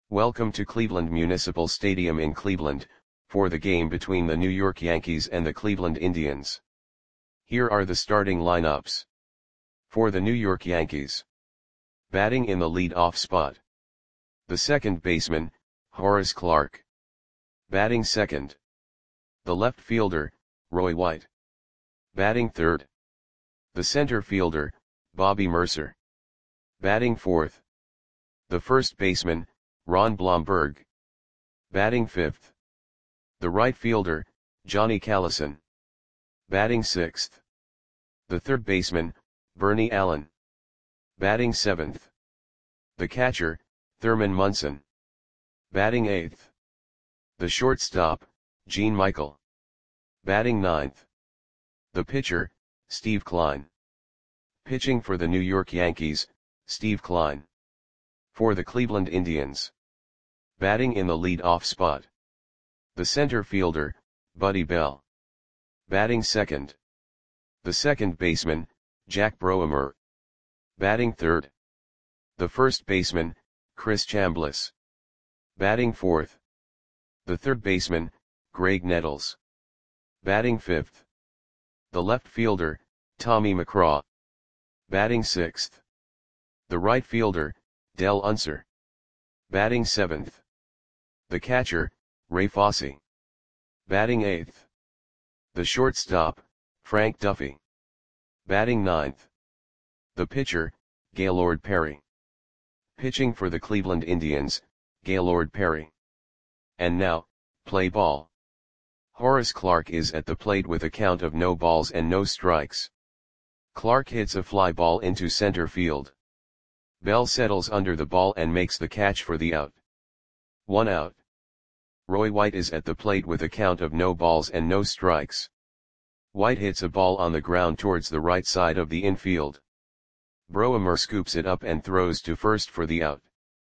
Welcome to Cleveland Municipal Stadium in Cleveland, for the game between the New York Yankees and the Cleveland Indians. Here are the starting lineups. For the New York Yankees. Batting in the lead-off spot. The second baseman, Horace Clarke. Batting second. The left fielder, Roy White. Batting third. The center fielder, Bobby Murcer. Batting fourth. The first baseman, Ron Blomberg. Batting fifth. The right fielder, Johnny Callison. Batting sixth. The third baseman, Bernie Allen. Batting seventh. The catcher, Thurman Munson. Batting eighth. The shortstop, Gene Michael. Batting ninth. The pitcher, Steve Kline. Pitching for the New York Yankees, Steve Kline. For the Cleveland Indians. Batting in the lead-off spot. The center fielder, Buddy Bell. Batting second. The second baseman, Jack Browmer. Batting third. The first baseman, Chris Chambliss. Batting fourth. The third baseman, Graig Nettles. Batting fifth. The left fielder, Tommy McCraw. Batting sixth. The right fielder, Del Unser. Batting seventh. The catcher, Ray Fosse. Batting eighth. The shortstop, Frank Duffy. Batting ninth. The pitcher, Gaylord Perry. Pitching for the Cleveland Indians, Gaylord Perry. And now, play ball. Horace Clarke is at the plate with a count of no balls and no strikes. Clarke hits a fly ball into center field. Bell settles under the ball and makes the catch for the out. 1 out. Roy White is at the plate with a count of no balls and no strikes. White hits a ball on the ground towards the right side of the infield. Browmer scoops it up and throws to first for the out.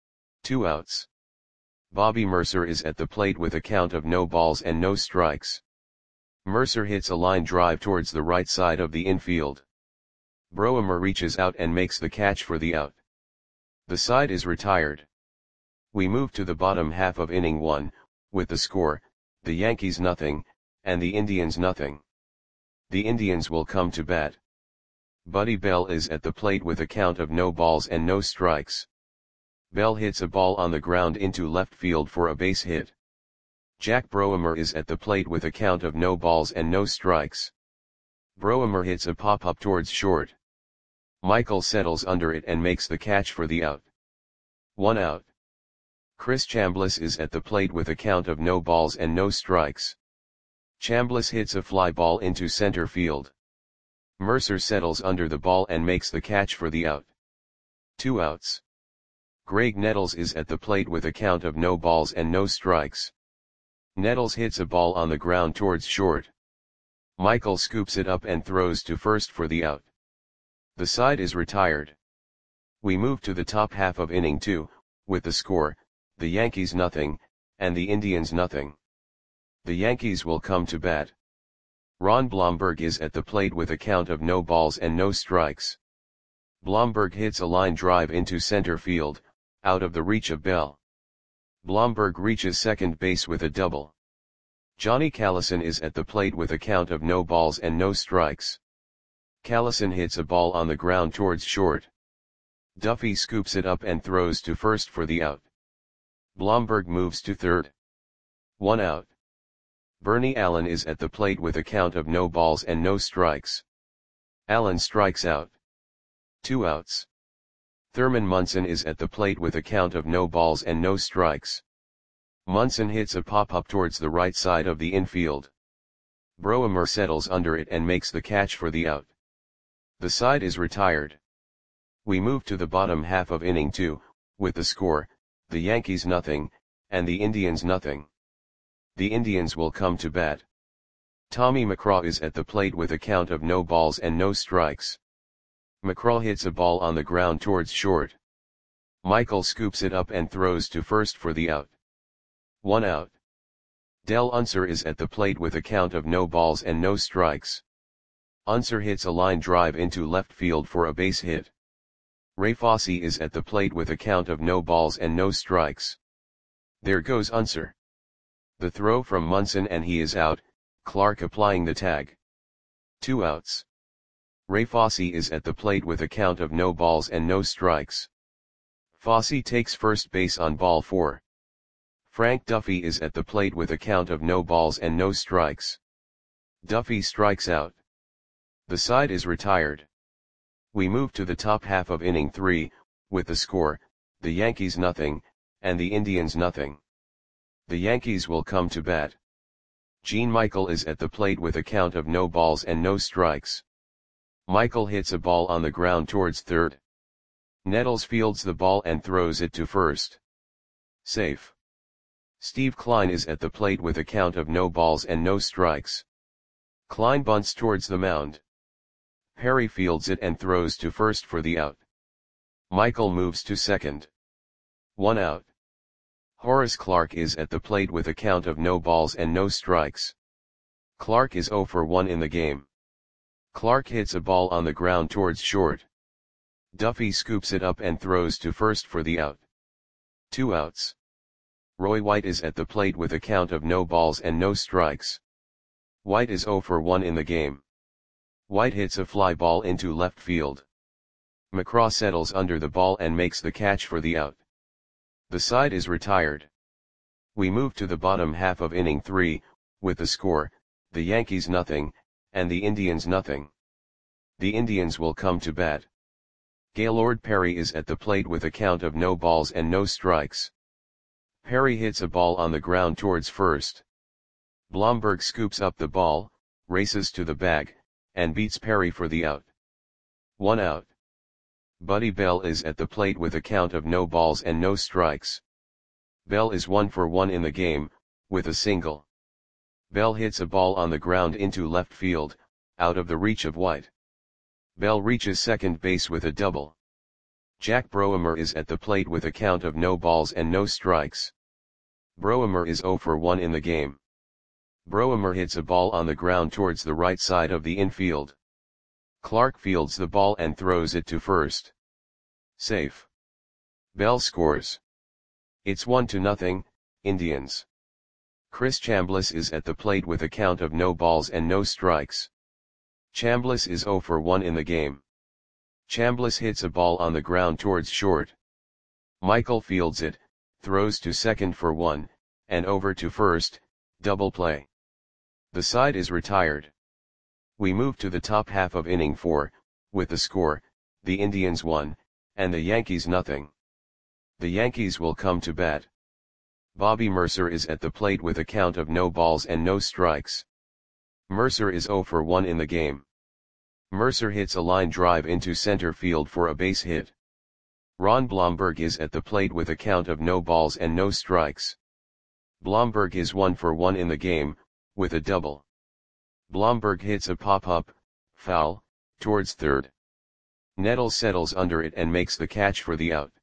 2 outs. Bobby Murcer is at the plate with a count of no balls and no strikes. Murcer hits a line drive towards the right side of the infield. Browmer reaches out and makes the catch for the out. The side is retired. We move to the bottom half of inning 1, with the score, the Yankees nothing, and the Indians nothing. The Indians will come to bat. Buddy Bell is at the plate with a count of no balls and no strikes. Bell hits a ball on the ground into left field for a base hit. Jack Browmer is at the plate with a count of no balls and no strikes. Browmer hits a pop-up towards short. Michael settles under it and makes the catch for the out. 1 out. Chris Chambliss is at the plate with a count of no balls and no strikes. Chambliss hits a fly ball into center field. Murcer settles under the ball and makes the catch for the out. 2 outs. Graig Nettles is at the plate with a count of no balls and no strikes. Nettles hits a ball on the ground towards short. Michael scoops it up and throws to first for the out. The side is retired. We move to the top half of inning 2, with the score, the Yankees nothing, and the Indians nothing. The Yankees will come to bat. Ron Blomberg is at the plate with a count of no balls and no strikes. Blomberg hits a line drive into center field, out of the reach of Bell. Blomberg reaches second base with a double. Johnny Callison is at the plate with a count of no balls and no strikes. Callison hits a ball on the ground towards short. Duffy scoops it up and throws to first for the out. Blomberg moves to third. 1 out. Bernie Allen is at the plate with a count of no balls and no strikes. Allen strikes out. 2 outs. Thurman Munson is at the plate with a count of no balls and no strikes. Munson hits a pop-up towards the right side of the infield. Browmer settles under it and makes the catch for the out. The side is retired. We move to the bottom half of inning 2, with the score, the Yankees nothing, and the Indians nothing. The Indians will come to bat. Tommy McCraw is at the plate with a count of no balls and no strikes. McCraw hits a ball on the ground towards short. Michael scoops it up and throws to first for the out. 1 out. Del Unser is at the plate with a count of no balls and no strikes. Unser hits a line drive into left field for a base hit. Ray Fosse is at the plate with a count of no balls and no strikes. There goes Unser. The throw from Munson and he is out, Clark applying the tag. 2 outs. Ray Fosse is at the plate with a count of no balls and no strikes. Fosse takes first base on ball 4. Frank Duffy is at the plate with a count of no balls and no strikes. Duffy strikes out. The side is retired. We move to the top half of inning 3, with the score, the Yankees nothing, and the Indians nothing. The Yankees will come to bat. Gene Michael is at the plate with a count of no balls and no strikes. Michael hits a ball on the ground towards third. Nettles fields the ball and throws it to first. Safe. Steve Klein is at the plate with a count of no balls and no strikes. Klein bunts towards the mound. Perry fields it and throws to first for the out. Michael moves to second. 1 out. Horace Clarke is at the plate with a count of no balls and no strikes. Clarke is 0 for 1 in the game. Clarke hits a ball on the ground towards short. Duffy scoops it up and throws to first for the out. 2 outs. Roy White is at the plate with a count of no balls and no strikes. White is 0 for 1 in the game. White hits a fly ball into left field. McCraw settles under the ball and makes the catch for the out. The side is retired. We move to the bottom half of inning 3, with the score, the Yankees nothing, and the Indians nothing. The Indians will come to bat. Gaylord Perry is at the plate with a count of no balls and no strikes. Perry hits a ball on the ground towards first. Blomberg scoops up the ball, races to the bag, and beats Perry for the out. 1 out. Buddy Bell is at the plate with a count of no balls and no strikes. Bell is 1 for 1 in the game, with a single. Bell hits a ball on the ground into left field, out of the reach of White. Bell reaches second base with a double. Jack Broemer is at the plate with a count of no balls and no strikes. Broemer is 0 for 1 in the game. Broemer hits a ball on the ground towards the right side of the infield. Clark fields the ball and throws it to first. Safe. Bell scores. It's 1-0, Indians. Chris Chambliss is at the plate with a count of no balls and no strikes. Chambliss is 0 for 1 in the game. Chambliss hits a ball on the ground towards short. Michael fields it, throws to second for 1, and over to first, double play. The side is retired. We move to the top half of inning 4, with the score, the Indians 1, and the Yankees nothing. The Yankees will come to bat. Bobby Mercer is at the plate with a count of no balls and no strikes. Mercer is 0 for 1 in the game. Mercer hits a line drive into center field for a base hit. Ron Blomberg is at the plate with a count of no balls and no strikes. Blomberg is 1 for 1 in the game, with a double. Blomberg hits a pop-up, foul, towards third. Nettles settles under it and makes the catch for the out.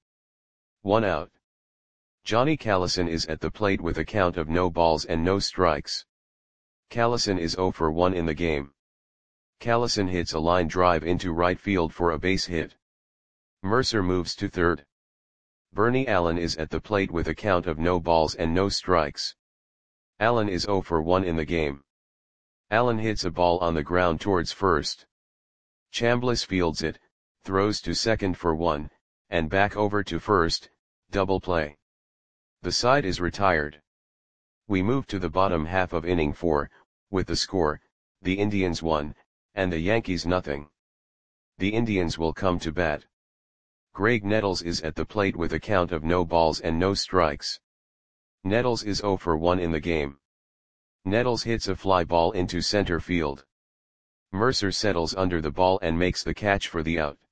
1 out. Johnny Callison is at the plate with a count of no balls and no strikes. Callison is 0 for 1 in the game. Callison hits a line drive into right field for a base hit. Mercer moves to third. Bernie Allen is at the plate with a count of no balls and no strikes. Allen is 0 for 1 in the game. Allen hits a ball on the ground towards first. Chambliss fields it, throws to second for 1, and back over to first, double play. The side is retired. We move to the bottom half of inning 4, with the score, the Indians 1, and the Yankees nothing. The Indians will come to bat. Greg Nettles is at the plate with a count of no balls and no strikes. Nettles is 0 for 1 in the game. Nettles hits a fly ball into center field. Mercer settles under the ball and makes the catch for the out.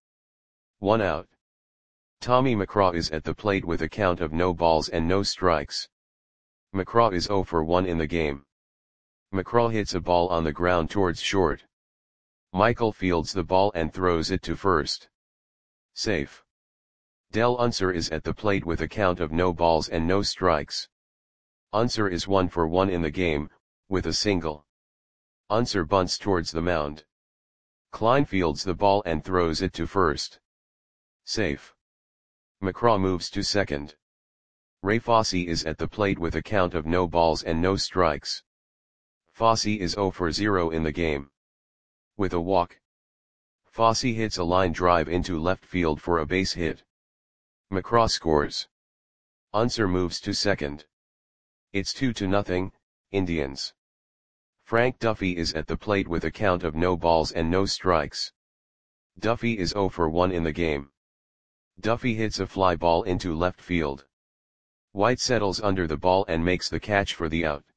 1 out. Tommy McCraw is at the plate with a count of no balls and no strikes. McCraw is 0 for 1 in the game. McCraw hits a ball on the ground towards short. Michael fields the ball and throws it to first. Safe. Del Unser is at the plate with a count of no balls and no strikes. Unser is 1 for 1 in the game, with a single. Unser bunts towards the mound. Klein fields the ball and throws it to first. Safe. McCraw moves to second. Ray Fosse is at the plate with a count of no balls and no strikes. Fosse is 0 for 0 in the game. With a walk, Fosse hits a line drive into left field for a base hit. McCraw scores. Unser moves to second. It's 2-0, Indians. Frank Duffy is at the plate with a count of no balls and no strikes. Duffy is 0 for 1 in the game. Duffy hits a fly ball into left field. White settles under the ball and makes the catch for the out.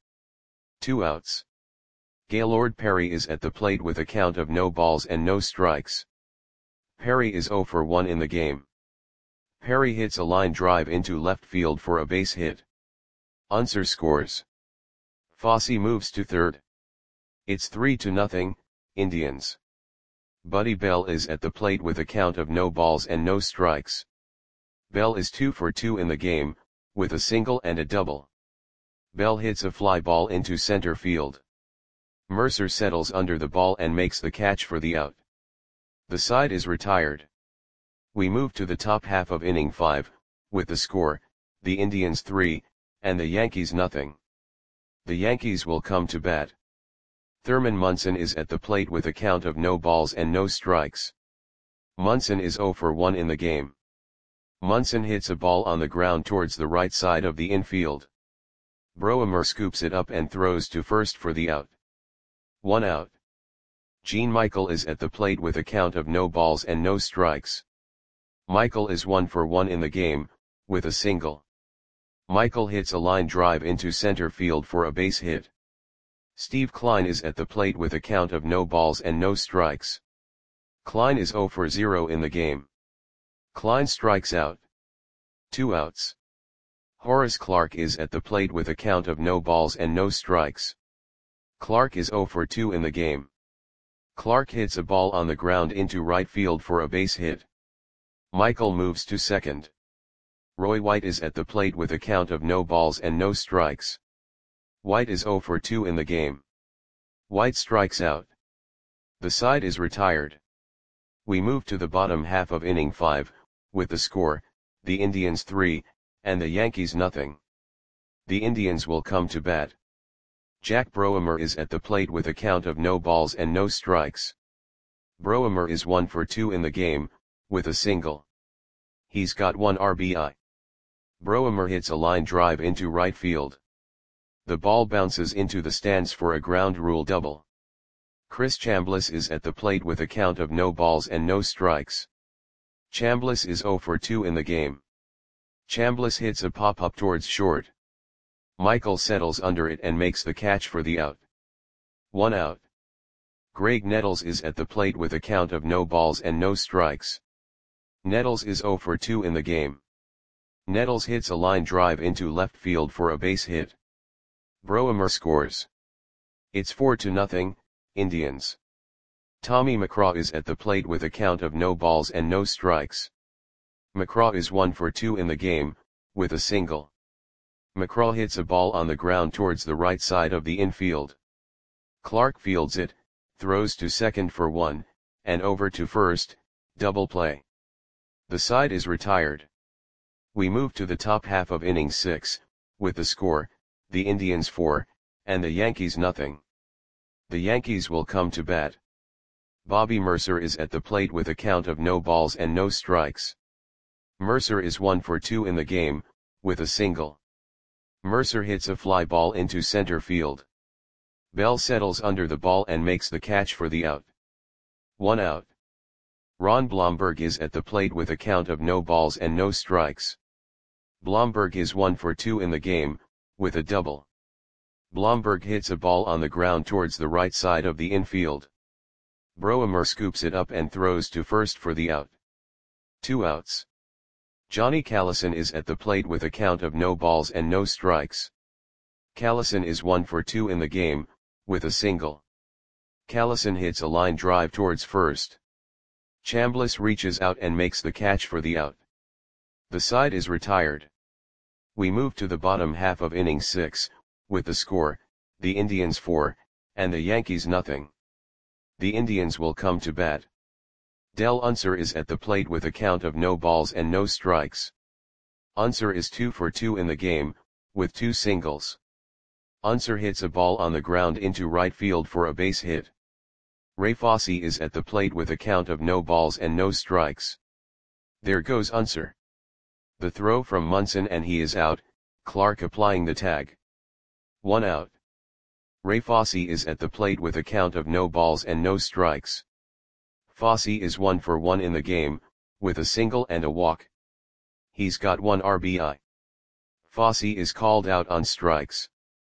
2 outs. Gaylord Perry is at the plate with a count of no balls and no strikes. Perry is 0 for 1 in the game. Perry hits a line drive into left field for a base hit. Unser scores. Fosse moves to third. It's 3-0, Indians. Buddy Bell is at the plate with a count of no balls and no strikes. Bell is 2 for 2 in the game, with a single and a double. Bell hits a fly ball into center field. Mercer settles under the ball and makes the catch for the out. The side is retired. We move to the top half of inning 5, with the score, the Indians 3, and the Yankees 0. The Yankees will come to bat. Thurman Munson is at the plate with a count of no balls and no strikes. Munson is 0 for 1 in the game. Munson hits a ball on the ground towards the right side of the infield. Broemer scoops it up and throws to first for the out. 1 out. Gene Michael is at the plate with a count of no balls and no strikes. Michael is 1 for 1 in the game, with a single. Michael hits a line drive into center field for a base hit. Steve Klein is at the plate with a count of no balls and no strikes. Klein is 0 for 0 in the game. Klein strikes out. 2 outs. Horace Clarke is at the plate with a count of no balls and no strikes. Clarke is 0 for 2 in the game. Clarke hits a ball on the ground into right field for a base hit. Michael moves to second. Roy White is at the plate with a count of no balls and no strikes. White is 0 for 2 in the game. White strikes out. The side is retired. We move to the bottom half of inning 5, with the score, the Indians 3, and the Yankees 0. The Indians will come to bat. Jack Broemer is at the plate with a count of no balls and no strikes. Broemer is 1 for 2 in the game, with a single. He's got 1 RBI. Broemer hits a line drive into right field. The ball bounces into the stands for a ground rule double. Chris Chambliss is at the plate with a count of no balls and no strikes. Chambliss is 0 for 2 in the game. Chambliss hits a pop-up towards short. Michael settles under it and makes the catch for the out. 1 out. Greg Nettles is at the plate with a count of no balls and no strikes. Nettles is 0 for 2 in the game. Nettles hits a line drive into left field for a base hit. Broemer scores. It's 4-0, Indians. Tommy McCraw is at the plate with a count of no balls and no strikes. McCraw is 1 for 2 in the game, with a single. McCraw hits a ball on the ground towards the right side of the infield. Clark fields it, throws to second for 1, and over to first, double play. The side is retired. We move to the top half of inning 6, with the score, the Indians 4, and the Yankees 0. The Yankees will come to bat. Bobby Mercer is at the plate with a count of no balls and no strikes. Mercer is 1 for 2 in the game, with a single. Mercer hits a fly ball into center field. Bell settles under the ball and makes the catch for the out. 1 out. Ron Blomberg is at the plate with a count of no balls and no strikes. Blomberg is 1 for 2 in the game, with a double. Blomberg hits a ball on the ground towards the right side of the infield. Broemer scoops it up and throws to first for the out. 2 outs. Johnny Callison is at the plate with a count of no balls and no strikes. Callison is 1 for 2 in the game, with a single. Callison hits a line drive towards first. Chambliss reaches out and makes the catch for the out. The side is retired. We move to the bottom half of inning 6, with the score, the Indians 4, and the Yankees 0. The Indians will come to bat. Del Unser is at the plate with a count of no balls and no strikes. Unser is 2 for 2 in the game, with 2 singles. Unser hits a ball on the ground into right field for a base hit. Ray Fosse is at the plate with a count of no balls and no strikes. There goes Unser. The throw from Munson and he is out, Clark applying the tag. 1 out. Ray Fosse is at the plate with a count of no balls and no strikes. Fosse is 1 for 1 in the game, with a single and a walk. He's got 1 RBI. Fosse is called out on strikes.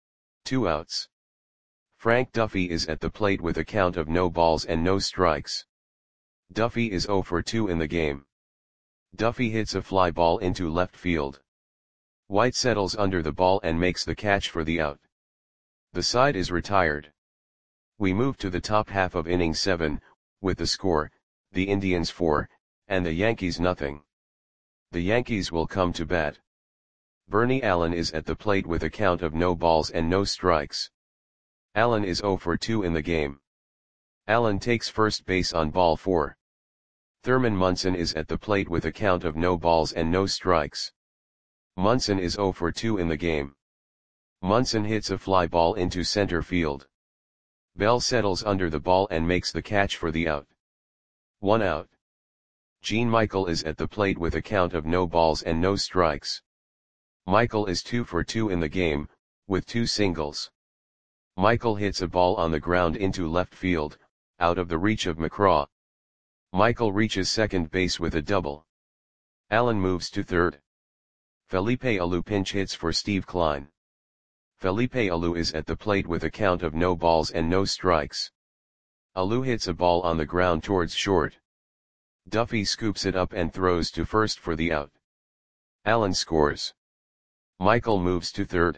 2 outs. Frank Duffy is at the plate with a count of no balls and no strikes. Duffy is 0 for 2 in the game. Duffy hits a fly ball into left field. White settles under the ball and makes the catch for the out. The side is retired. We move to the top half of inning 7, with the score, the Indians 4, and the Yankees nothing. The Yankees will come to bat. Bernie Allen is at the plate with a count of no balls and no strikes. Allen is 0 for 2 in the game. Allen takes first base on ball 4. Thurman Munson is at the plate with a count of no balls and no strikes. Munson is 0 for 2 in the game. Munson hits a fly ball into center field. Bell settles under the ball and makes the catch for the out. 1 out. Gene Michael is at the plate with a count of no balls and no strikes. Michael is 2 for 2 in the game, with 2 singles. Michael hits a ball on the ground into left field, out of the reach of McCraw. Michael reaches second base with a double. Allen moves to third. Felipe Alou pinch hits for Steve Klein. Felipe Alou is at the plate with a count of no balls and no strikes. Alou hits a ball on the ground towards short. Duffy scoops it up and throws to first for the out. Allen scores. Michael moves to third.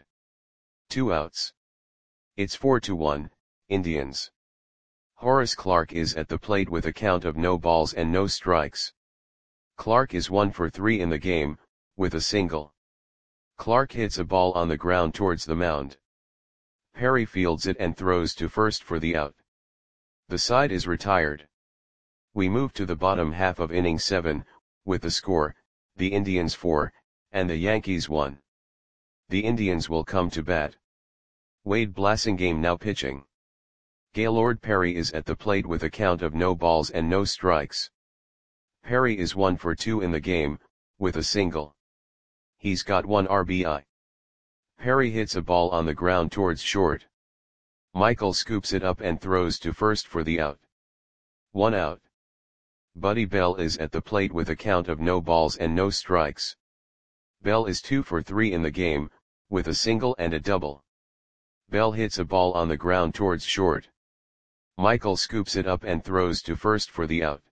2 outs. It's 4-1, Indians. Horace Clark is at the plate with a count of no balls and no strikes. Clark is 1 for 3 in the game, with a single. Clark hits a ball on the ground towards the mound. Perry fields it and throws to first for the out. The side is retired. We move to the bottom half of inning 7, with the score, the Indians 4, and the Yankees 1. The Indians will come to bat. Wade Blasingame now pitching. Gaylord Perry is at the plate with a count of no balls and no strikes. Perry is 1 for 2 in the game, with a single. He's got 1 RBI. Perry hits a ball on the ground towards short. Michael scoops it up and throws to first for the out. 1 out. Buddy Bell is at the plate with a count of no balls and no strikes. Bell is 2 for 3 in the game, with a single and a double. Bell hits a ball on the ground towards short. Michael scoops it up and throws to first for the out.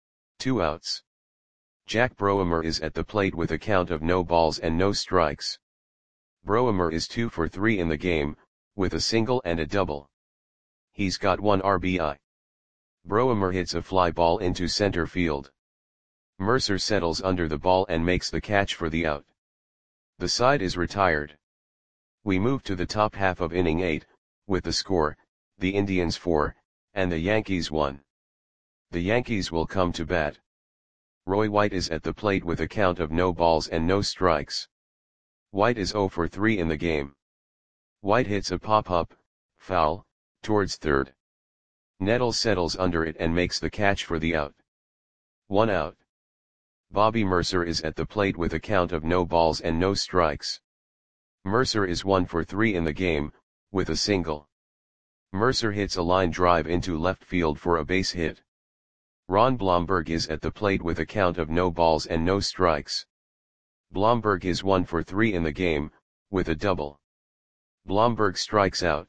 2 outs. Jack Broemer is at the plate with a count of no balls and no strikes. Broemer is 2 for 3 in the game, with a single and a double. He's got 1 RBI. Broemer hits a fly ball into center field. Mercer settles under the ball and makes the catch for the out. The side is retired. We move to the top half of inning 8, with the score, the Indians 4, and the Yankees 1. The Yankees will come to bat. Roy White is at the plate with a count of no balls and no strikes. White is 0 for 3 in the game. White hits a pop-up, foul, towards third. Nettles settles under it and makes the catch for the out. 1 out. Bobby Mercer is at the plate with a count of no balls and no strikes. Mercer is 1 for 3 in the game, with a single. Mercer hits a line drive into left field for a base hit. Ron Blomberg is at the plate with a count of no balls and no strikes. Blomberg is 1 for 3 in the game, with a double. Blomberg strikes out.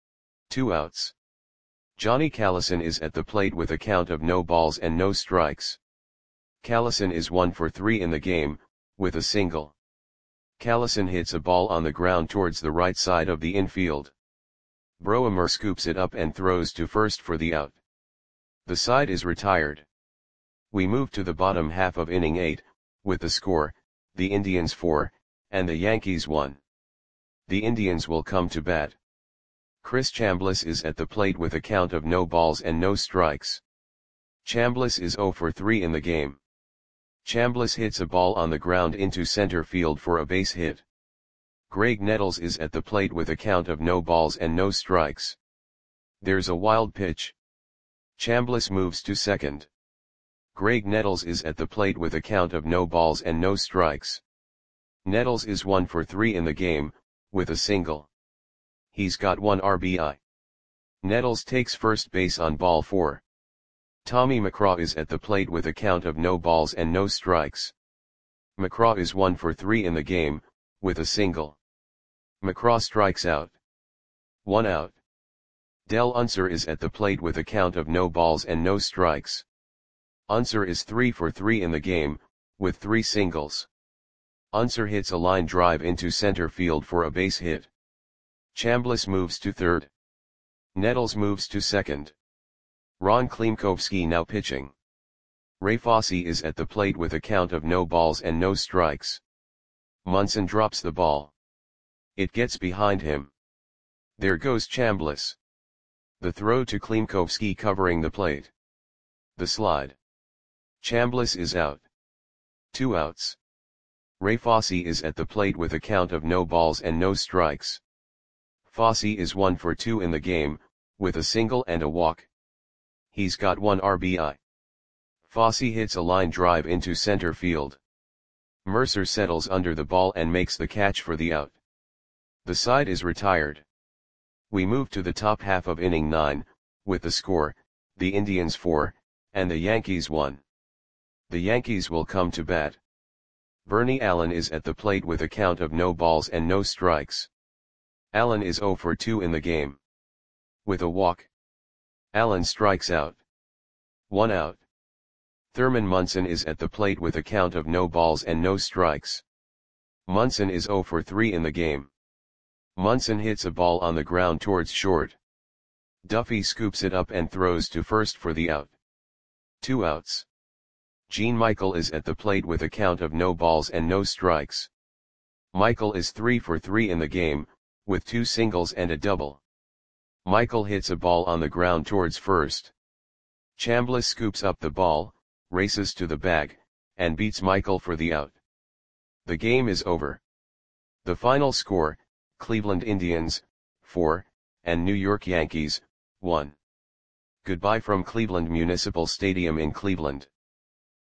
2 outs. Johnny Callison is at the plate with a count of no balls and no strikes. Callison is 1 for 3 in the game, with a single. Callison hits a ball on the ground towards the right side of the infield. Broemer scoops it up and throws to first for the out. The side is retired. We move to the bottom half of inning 8, with the score, the Indians 4, and the Yankees 1. The Indians will come to bat. Chris Chambliss is at the plate with a count of no balls and no strikes. Chambliss is 0 for 3 in the game. Chambliss hits a ball on the ground into center field for a base hit. Graig Nettles is at the plate with a count of no balls and no strikes. There's a wild pitch. Chambliss moves to second. Graig Nettles is at the plate with a count of no balls and no strikes. Nettles is 1 for 3 in the game, with a single. He's got 1 RBI. Nettles takes first base on ball 4. Tommy McCraw is at the plate with a count of no balls and no strikes. McCraw is 1 for 3 in the game, with a single. McCraw strikes out. 1 out. Del Unser is at the plate with a count of no balls and no strikes. Unser is 3 for 3 in the game, with 3 singles. Unser hits a line drive into center field for a base hit. Chambliss moves to third. Nettles moves to second. Ron Klimkowski now pitching. Ray Fosse is at the plate with a count of no balls and no strikes. Munson drops the ball. It gets behind him. There goes Chambliss. The throw to Klimkowski covering the plate. The slide. Chambliss is out. 2 outs. Ray Fosse is at the plate with a count of no balls and no strikes. Fosse is 1 for 2 in the game, with a single and a walk. He's got 1 RBI. Fosse hits a line drive into center field. Mercer settles under the ball and makes the catch for the out. The side is retired. We move to the top half of inning 9, with the score, the Indians 4, and the Yankees 1. The Yankees will come to bat. Bernie Allen is at the plate with a count of no balls and no strikes. Allen is 0 for 2 in the game. With a walk. Allen strikes out. 1 out. Thurman Munson is at the plate with a count of no balls and no strikes. Munson is 0 for 3 in the game. Munson hits a ball on the ground towards short. Duffy scoops it up and throws to first for the out. 2 outs. Gene Michael is at the plate with a count of no balls and no strikes. Michael is 3 for 3 in the game, with 2 singles and a double. Michael hits a ball on the ground towards first. Chambliss scoops up the ball, races to the bag, and beats Michael for the out. The game is over. The final score, Cleveland Indians, 4, and New York Yankees, 1. Goodbye from Cleveland Municipal Stadium in Cleveland.